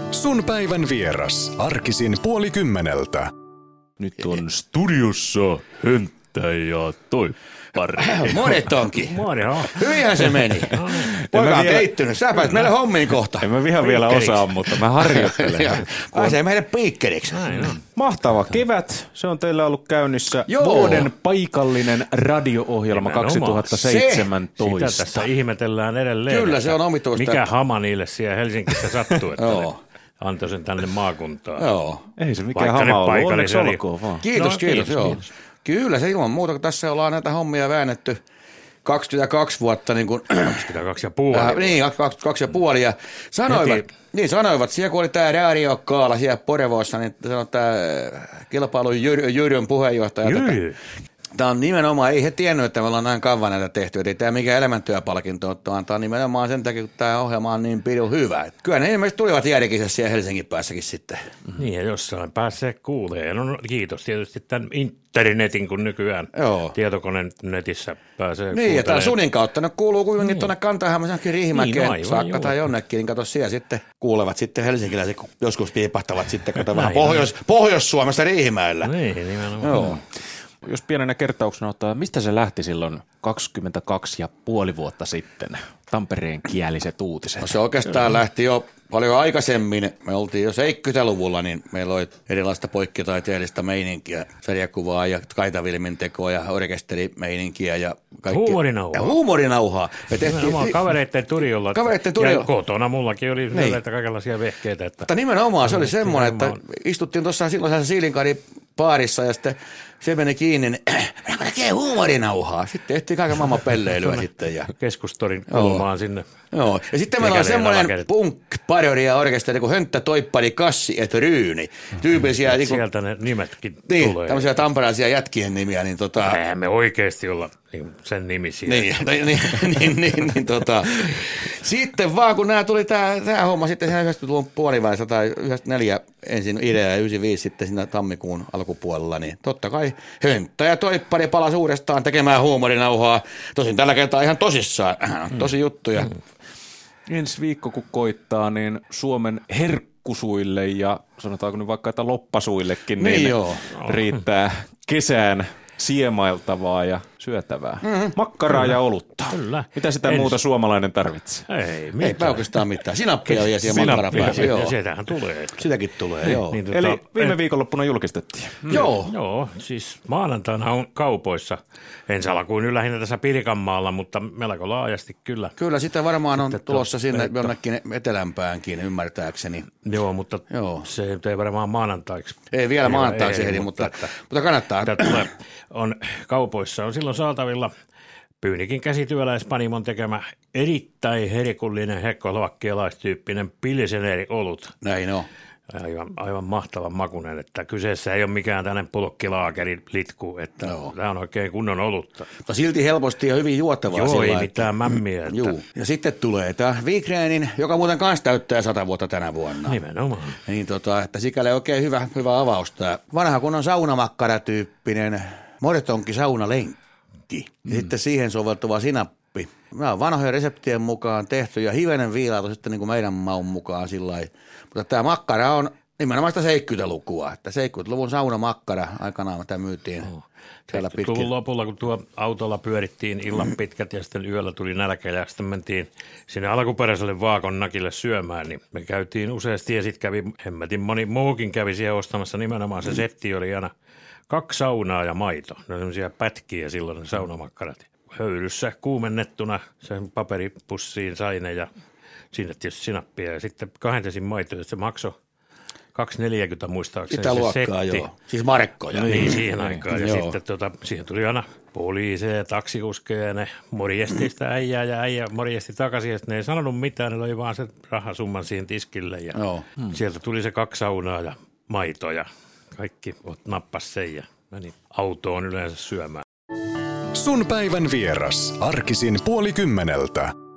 Sun päivän vieras. Arkisin 9:30. Nyt on studiossa Hönttä ja Toippari. Monet onkin. Moro. Hyvinhän se meni. Poika on kehittynyt. Sä pääset meille hommiin kohta. En mä ihan vielä osaa, mutta mä harjoittelen. Pääsee meille piikkeriksi. Mahtava kevät. Se on teillä ollut käynnissä. Joo. Vuoden paikallinen radio-ohjelma Nimenomaan. 2017. Sitä tässä ihmetellään edelleen. Kyllä, se on omituista. Mikä hama niille siellä Helsingissä sattuu, että Joo. ne antoi sen tänne maakuntaan. Joo. Ei se mikään Vaikka ne hama ollut. Onneksi paikallisia oli- olkoon vaan. Kiitos, No, kiitos. Joo. kiitos. Kyllä, se ilman muuta, kun tässä ollaan näitä hommia väännetty 22 vuotta niin kuin 22,5. niin, 22,5 ja sanoivat, siellä kun oli tämä Radio Kaala siellä Porevoossa, niin sanoi tämä kilpailun Jyryn puheenjohtaja. Jyry. Tämä on nimenomaan, ei he tiennyt, että me ollaan näin kauan näitä tehty, että ei tämä mikään elämäntyöpalkinto ole, vaan tämä on nimenomaan sen takia, kun tämä ohjelma on niin pidun hyvä. Et kyllä ne ilmeisesti tulivat järkissä siellä Helsingin päässäkin sitten. Niin, ja jossain pääsee kuulee. No, kiitos tietysti tämän internetin, kun nykyään tietokoneen netissä pääsee Niin, ja kuuntelemaan. tämän Sunin kautta ne kuuluu kuitenkin tuonne Kanta-Hämäsänkin Riihimäkeen Niin, aivan, saakka joo. tai jonnekin, niin kato siellä sitten kuulevat sitten helsinkiläiset, kun joskus piipahtavat sitten, kato vähän Näin, Pohjois-Suomesta Riihimäellä. Niin, nimenomaan. Joo. Jos pienenä kertauksena ottaa, mistä se lähti silloin 22,5 vuotta sitten? Tampereen kieliset uutiset. No se oikeastaan lähti jo paljon aikaisemmin. Me oltiin jo 70-luvulla, niin meillä oli erilaista poikkitaiteellista meininkiä, sarjakuvaa ja kaitavilmin tekoa ja orkesterimeininkiä ja kaikkea. Huumorinauhaa. Ja huumorinauhaa. Me tehtiin, Nimenomaan kavereitten turjolla. Kavereitten turjolla. Ja kotona mullakin oli näitä kaikenlaisia vehkeitä. Että mutta nimenomaan se oli semmoinen, että nimenomaan. istuttiin tuossa silloisessa Siilinkarin baarissa ja sitten se meni kiinni, niin minä tekee huumorinauhaa. Sitten tehtiin kaiken maailman pelleilyä sitten. Ja Keskustorin kulmaan sinne. joo. Ja sitten meillä on semmoinen punk-parodia-orkesteri kuin Hönttä, Toippari, Kassi et Ryyni. Tyypillisiä Sieltä ne nimetkin niin, tulee. tämmöisiä tamperelaisia jätkien nimiä. Niin, Eihän me oikeasti olla sen nimisiä. Sitten vaan kun nämä tuli tämä homma sitten 90-luvun puolivälissä tai 94 ensin idea ja 95 sitten siinä tammikuun alkupuolella, niin totta kai Hönttä ja Toippari palasi uudestaan tekemään huumorinauhaa. Tosin tällä kertaa ihan tosissaan, tosi juttuja. Ensi viikko kun koittaa, niin Suomen herkkusuille ja sanotaanko nyt vaikka, että loppasuillekin, niin joo. riittää kesään siemailtavaa ja syötävää. Makkaraa ja olutta. Kyllä. Mitä sitä muuta suomalainen tarvitsee? Ei mitään. Eipä oikeastaan mitään. Sinappia ja siellä makkara päässä. Ja Joo. sieltähän tulee. Sitäkin tulee, joo. Niin, Eli viime viikonloppuna julkistettiin. Joo. Joo, siis maanantaina on kaupoissa. Ensi alkuun nyt lähinnä tässä Pirkanmaalla, mutta melko laajasti kyllä. Kyllä sitä varmaan on Sitten tulossa sinne jonnekin etelämpäänkin ymmärtääkseni. Joo, mutta Joo. se nyt ei varmaan maanantaiksi. Ei vielä maanantaiksi ehdi, mutta kannattaa. Mitä tulee, on kaupoissa on silloin saatavilla Pyynikin käsityöläispanimon tekemä erittäin herkullinen hekkolovakkialaistyyppinen pilseneri olut. Näin on. Aivan mahtavan makunen, että kyseessä ei ole mikään tämmöinen pulkkilaakeri litku, että tämä on oikein kunnon olutta. Mutta silti helposti ja hyvin juotavaa. Joo, sillä ei lailla, mitään mämmiä. Että Juu. Ja sitten tulee tämä Wigrenin, joka muuten kanssa täyttää 100 vuotta tänä vuonna. Nimenomaan. Niin että sikäli oikein hyvä avaus tämä vanha kunnon saunamakkara-tyyppinen mortonki saunalenkki. Ja sitten siihen soveltuva sinappi. Nämä on vanhojen reseptien mukaan tehty ja hivenen viilaatu sitten niin kuin meidän maun mukaan sillä lailla. Mutta tämä makkara on nimenomaan sitä 70-lukua. Että 70-luvun saunamakkara aikanaan tämä myytiin siellä pitkin. Luvun lopulla, kun tuo autolla pyörittiin illan pitkät ja sitten yöllä tuli nälkä ja sitten mentiin sinne alkuperäiselle Vaakonnakille syömään, niin me käytiin useasti ja sitten kävi, hemmetin moni muukin kävi siellä ostamassa nimenomaan se setti oli aina 2 saunaa ja maito. Ne on sellaisia pätkiä silloin ne saunamakkarat. Höyryssä kuumennettuna sen paperipussiin sai ne ja sinne tietysti sinappia ja sitten 2 maitoja, se maksoi 2,40 muistaakseni Sitä se luokkaa, setti. joo. Siis markkoja. Niin, siihen aikaan. Ja Joo. sitten siihen tuli aina poliiseja, taksikuskeja ja ne morjesti sitä äijää ja äijä morjesti takaisin. Ja ne ei sanonut mitään, ne oli vaan se rahasumman siihen tiskille. Ja sieltä tuli se 2 saunaa ja maito ja kaikki nappas sen ja meni autoon yleensä syömään. Sun päivän vieras. Arkisin 9:30.